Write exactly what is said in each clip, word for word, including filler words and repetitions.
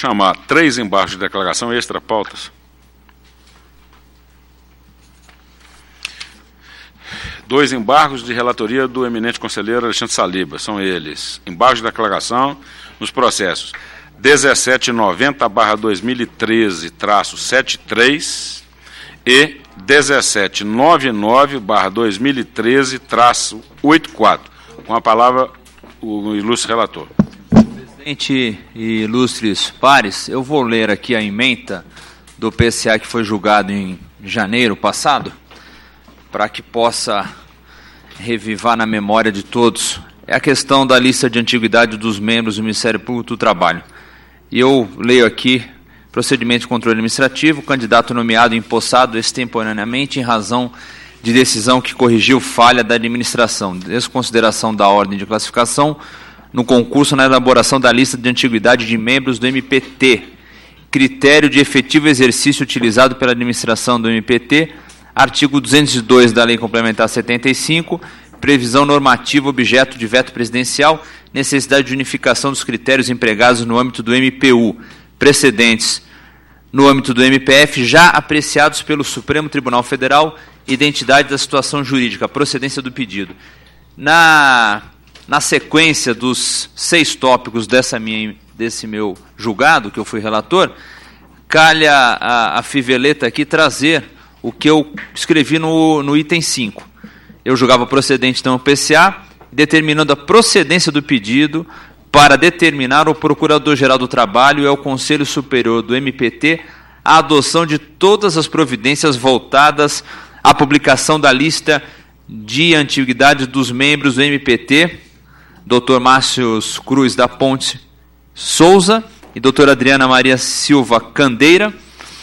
chamar três embargos de declaração extra pautas. Dois embargos de relatoria do eminente conselheiro Alexandre Saliba. São eles: embargos de declaração nos processos dezessete noventa barra dois mil e treze traço setenta e três e dezessete noventa e nove barra dois mil e treze traço oitenta e quatro. Com a palavra, o ilustre relator. Presidente e ilustres pares, eu vou ler aqui a ementa do P C A que foi julgado em janeiro passado, para que possa revivar na memória de todos. É a questão da lista de antiguidade dos membros do Ministério Público do Trabalho. E eu leio aqui: procedimento de controle administrativo, candidato nomeado e empossado extemporaneamente em razão de decisão que corrigiu falha da administração, desconsideração da ordem de classificação no concurso na elaboração da lista de antiguidade de membros do M P T, critério de efetivo exercício utilizado pela administração do M P T, artigo duzentos e dois da Lei Complementar setenta e cinco, previsão normativa objeto de veto presidencial, necessidade de unificação dos critérios empregados no âmbito do M P U, precedentes no âmbito do M P F, já apreciados pelo Supremo Tribunal Federal, identidade da situação jurídica, procedência do pedido. Na, na sequência dos seis tópicos dessa minha, desse meu julgado, que eu fui relator, calha a, a fiveleta aqui trazer o que eu escrevi no, no item cinco. Eu julgava procedente, então, o P C A, determinando a procedência do pedido para determinar ao Procurador-Geral do Trabalho e ao Conselho Superior do M P T a adoção de todas as providências voltadas à publicação da lista de antiguidade dos membros do M P T, doutor Márcio Cruz da Ponte Souza e doutora Adriana Maria Silva Candeira,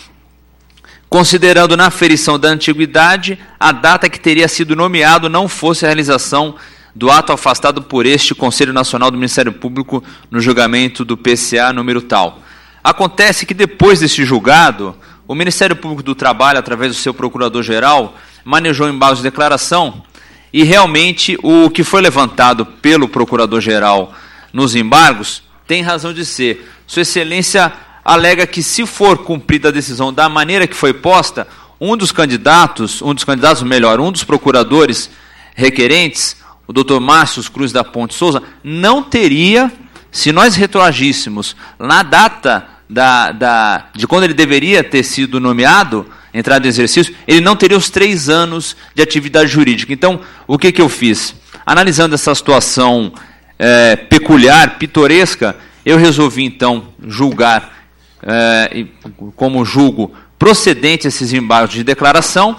considerando na aferição da antiguidade a data que teria sido nomeado não fosse a realização do ato afastado por este Conselho Nacional do Ministério Público no julgamento do P C A número tal. Acontece que depois desse julgado, o Ministério Público do Trabalho, através do seu Procurador-Geral, manejou embargos de declaração e realmente o que foi levantado pelo Procurador-Geral nos embargos tem razão de ser. Sua Excelência alega que, se for cumprida a decisão da maneira que foi posta, um dos candidatos, um dos candidatos, melhor, um dos procuradores requerentes, o doutor Márcio Cruz da Ponte Souza, não teria, se nós retroagíssemos na data da, da, de quando ele deveria ter sido nomeado, entrado em exercício, ele não teria os três anos de atividade jurídica. Então, o que, que eu fiz? Analisando essa situação é, peculiar, pitoresca, eu resolvi, então, julgar, é, como julgo, procedente esses embargos de declaração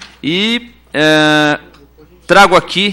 e é, trago aqui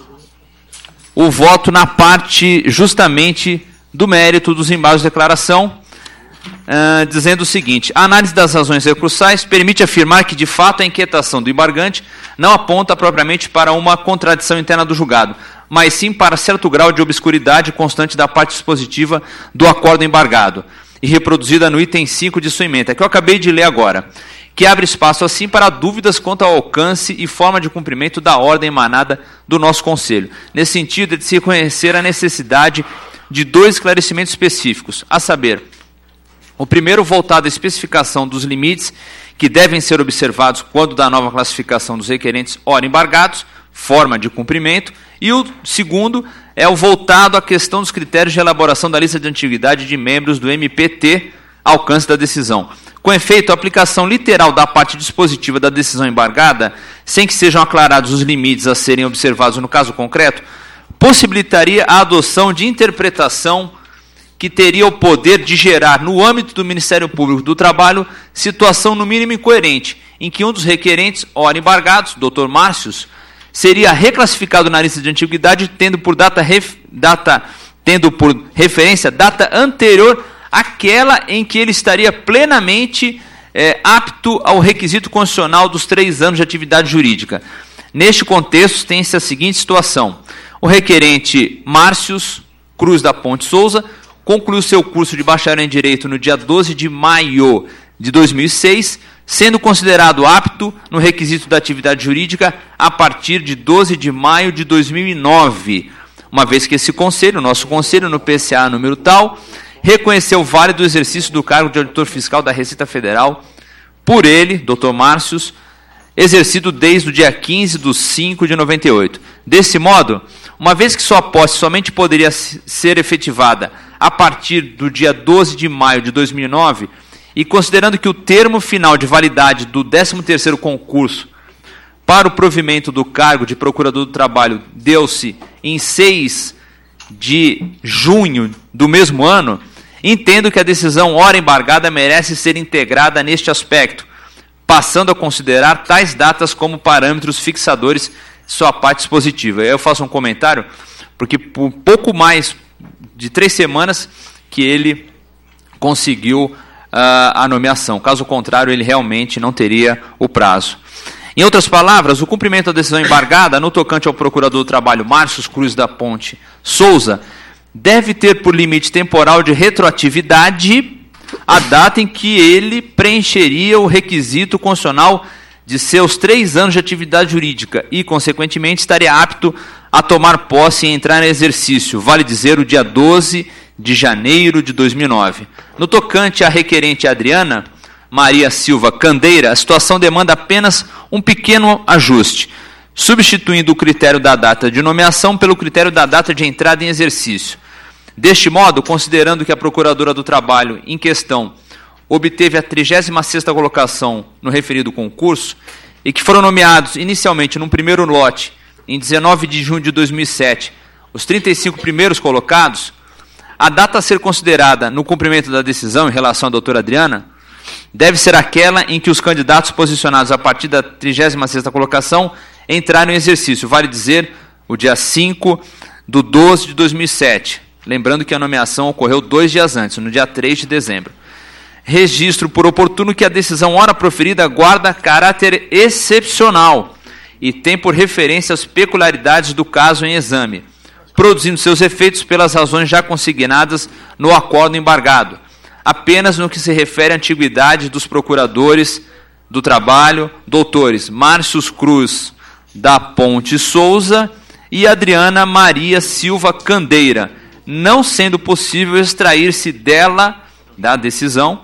o voto na parte justamente do mérito dos embargos de declaração, uh, dizendo o seguinte: a análise das razões recursais permite afirmar que, de fato, a inquietação do embargante não aponta propriamente para uma contradição interna do julgado, mas sim para certo grau de obscuridade constante da parte dispositiva do acordo embargado, e reproduzida no item cinco de sua ementa, que eu acabei de ler agora, que abre espaço, assim, para dúvidas quanto ao alcance e forma de cumprimento da ordem emanada do nosso Conselho. Nesse sentido, é de se reconhecer a necessidade de dois esclarecimentos específicos, a saber, o primeiro voltado à especificação dos limites que devem ser observados quando da nova classificação dos requerentes ora embargados, forma de cumprimento, e o segundo é o voltado à questão dos critérios de elaboração da lista de antiguidade de membros do M P T, alcance da decisão. Com efeito, a aplicação literal da parte dispositiva da decisão embargada, sem que sejam aclarados os limites a serem observados no caso concreto, possibilitaria a adoção de interpretação que teria o poder de gerar, no âmbito do Ministério Público do Trabalho, situação no mínimo incoerente, em que um dos requerentes, ora embargados, doutor Márcios, seria reclassificado na lista de antiguidade, tendo por, data, ref, data, tendo por referência data anterior àquela em que ele estaria plenamente é, apto ao requisito constitucional dos três anos de atividade jurídica. Neste contexto, tem-se a seguinte situação: o requerente Márcios Cruz da Ponte Souza concluiu seu curso de bacharel em Direito no dia doze de maio de dois mil e seis, sendo considerado apto no requisito da atividade jurídica a partir de doze de maio de dois mil e nove, uma vez que esse conselho, nosso conselho, no P C A número tal, reconheceu válido o exercício do cargo de auditor fiscal da Receita Federal por ele, doutor Márcios, exercido desde o dia quinze de cinco de noventa e oito. Desse modo, uma vez que sua posse somente poderia ser efetivada a partir do dia doze de maio de dois mil e nove, e considerando que o termo final de validade do décimo terceiro concurso para o provimento do cargo de Procurador do Trabalho deu-se em seis de junho do mesmo ano, entendo que a decisão ora embargada merece ser integrada neste aspecto, passando a considerar tais datas como parâmetros fixadores de sua parte dispositiva. Eu faço um comentário, porque por pouco mais de três semanas que ele conseguiu uh, a nomeação. Caso contrário, ele realmente não teria o prazo. Em outras palavras, o cumprimento da decisão embargada no tocante ao Procurador do Trabalho Márcios Cruz da Ponte Souza deve ter por limite temporal de retroatividade a data em que ele preencheria o requisito constitucional de seus três anos de atividade jurídica e, consequentemente, estaria apto a tomar posse e entrar em exercício, vale dizer, o dia doze de janeiro de dois mil e nove. No tocante à requerente Adriana Maria Silva Candeira, a situação demanda apenas um pequeno ajuste, substituindo o critério da data de nomeação pelo critério da data de entrada em exercício. Deste modo, considerando que a Procuradora do Trabalho em questão obteve a trigésima sexta colocação no referido concurso e que foram nomeados inicialmente num primeiro lote, em dezenove de junho de dois mil e sete, os trinta e cinco primeiros colocados, a data a ser considerada no cumprimento da decisão em relação à doutora Adriana deve ser aquela em que os candidatos posicionados a partir da trigésima sexta colocação entraram em exercício, vale dizer, o dia cinco de doze de dois mil e sete. Lembrando que a nomeação ocorreu dois dias antes, no dia três de dezembro. Registro por oportuno que a decisão ora proferida guarda caráter excepcional e tem por referência as peculiaridades do caso em exame, produzindo seus efeitos pelas razões já consignadas no acordo embargado, apenas no que se refere à antiguidade dos procuradores do trabalho, doutores Márcios Cruz da Ponte Souza e Adriana Maria Silva Candeira, não sendo possível extrair-se dela, da decisão,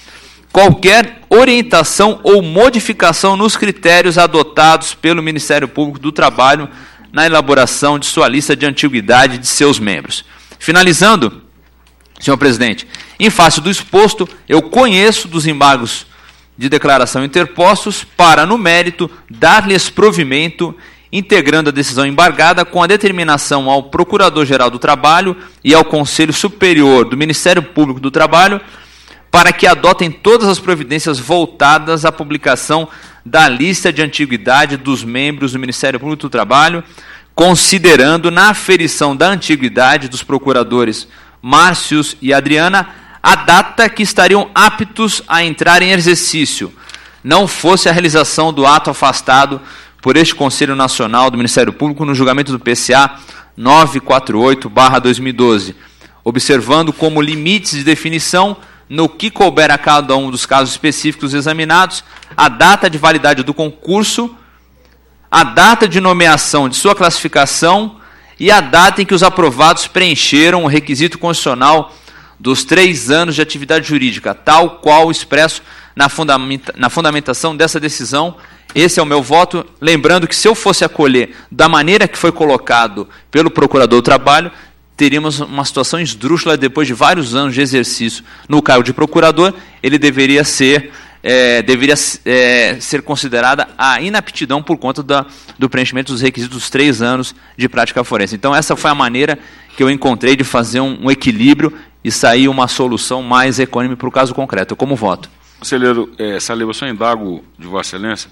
qualquer orientação ou modificação nos critérios adotados pelo Ministério Público do Trabalho na elaboração de sua lista de antiguidade de seus membros. Finalizando, senhor presidente, em face do exposto, eu conheço dos embargos de declaração interpostos para, no mérito, dar-lhes provimento, integrando a decisão embargada com a determinação ao Procurador-Geral do Trabalho e ao Conselho Superior do Ministério Público do Trabalho para que adotem todas as providências voltadas à publicação da lista de antiguidade dos membros do Ministério Público do Trabalho, considerando na aferição da antiguidade dos procuradores Márcios e Adriana a data que estariam aptos a entrar em exercício, não fosse a realização do ato afastado por este Conselho Nacional do Ministério Público no julgamento do P C A novecentos e quarenta e oito barra dois mil e doze, observando como limites de definição, no que couber a cada um dos casos específicos examinados, a data de validade do concurso, a data de nomeação de sua classificação e a data em que os aprovados preencheram o requisito constitucional dos três anos de atividade jurídica, tal qual expresso na, fundamenta, na fundamentação dessa decisão. Esse é o meu voto, lembrando que se eu fosse acolher da maneira que foi colocado pelo Procurador do Trabalho, teríamos uma situação esdrúxula depois de vários anos de exercício no cargo de procurador, ele deveria ser, é, deveria, é, ser considerada a inaptidão por conta da, do preenchimento dos requisitos dos três anos de prática forense. Então essa foi a maneira que eu encontrei de fazer um, um equilíbrio e sair uma solução mais econômica para o caso concreto. Eu como voto. Conselheiro é, Saliba, só indago de Vossa Excelência,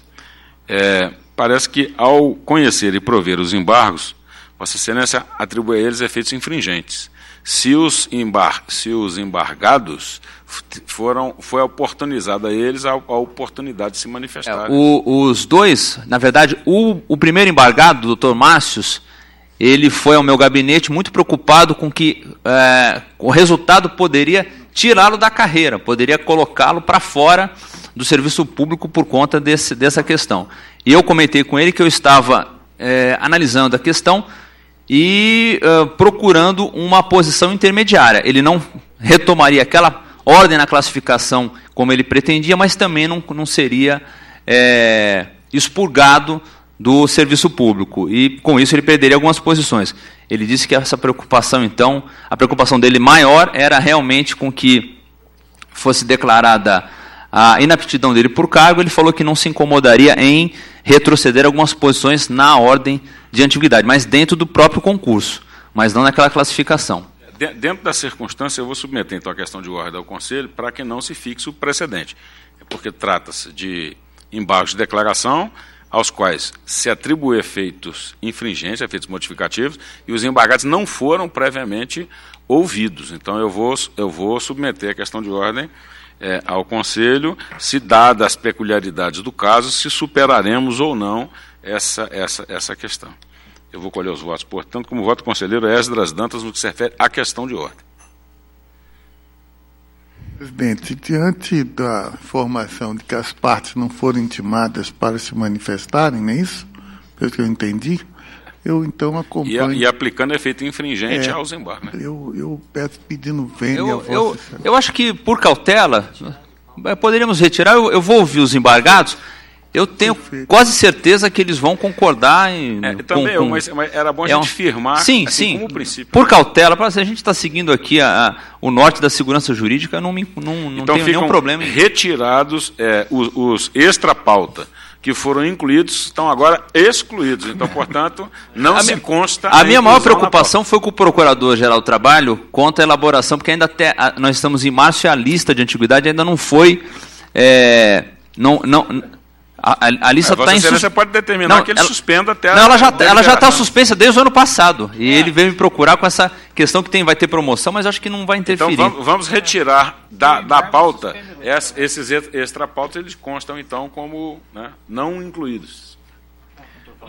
é, parece que ao conhecer e prover os embargos, Vossa Excelência atribui a eles efeitos infringentes. Se os, embar se os embargados foram, foi oportunizada a eles a, a oportunidade de se manifestar. É, o, os dois, na verdade, o, o primeiro embargado, o doutor Márcios, ele foi ao meu gabinete muito preocupado com que é, o resultado poderia tirá-lo da carreira, poderia colocá-lo para fora do serviço público por conta desse, dessa questão. E eu comentei com ele que eu estava é, analisando a questão e uh, procurando uma posição intermediária. Ele não retomaria aquela ordem na classificação como ele pretendia, mas também não, não seria é, expurgado do serviço público, e com isso ele perderia algumas posições. Ele disse que essa preocupação, então, a preocupação dele maior era realmente com que fosse declarada a inaptidão dele por cargo. Ele falou que não se incomodaria em retroceder algumas posições na ordem de antiguidade, mas dentro do próprio concurso, mas não naquela classificação. Dentro da circunstância, eu vou submeter então a questão de ordem ao Conselho para que não se fixe o precedente, porque trata-se de embargos de declaração aos quais se atribui efeitos infringentes, efeitos modificativos, e os embargados não foram previamente ouvidos. Então eu vou, eu vou submeter a questão de ordem é, ao Conselho, se dadas as peculiaridades do caso, se superaremos ou não essa, essa, essa questão. Eu vou colher os votos, portanto, como voto do conselheiro Esdras Dantas no que se refere à questão de ordem. Presidente, diante da informação de que as partes não foram intimadas para se manifestarem, não é isso? Pelo que eu entendi, eu então acompanho... E, e aplicando efeito infringente é, aos embargos. Né? Eu, eu peço pedindo vênia eu, a vossa eu, eu acho que, por cautela, poderíamos retirar. Eu, eu vou ouvir os embargados. Eu tenho Perfeito. quase certeza que eles vão concordar em, é, com, também, com, mas, mas era bom a é gente um, firmar sim, assim, sim, como princípio. Por cautela, para a gente está seguindo aqui a, a, o norte da segurança jurídica, não, me, não, não então tenho nenhum problema. Em... retirados é, os, os extra-pauta que foram incluídos, estão agora excluídos. Então, portanto, não a se minha, consta... A, a minha maior preocupação foi com o Procurador-Geral do Trabalho quanto à elaboração, porque ainda até, a, nós estamos em março e a lista de antiguidade ainda não foi... É, não, não, A, a, a lista está é, em suspensa. Você pode determinar não, que ele ela, suspenda até a... Não, ela já ela já está suspensa desde o ano passado. E é. ele veio me procurar com essa questão que tem, vai ter promoção, mas acho que não vai interferir. Então vamos, vamos retirar da, da pauta, esses extra-pautas, eles constam então como, né, não incluídos.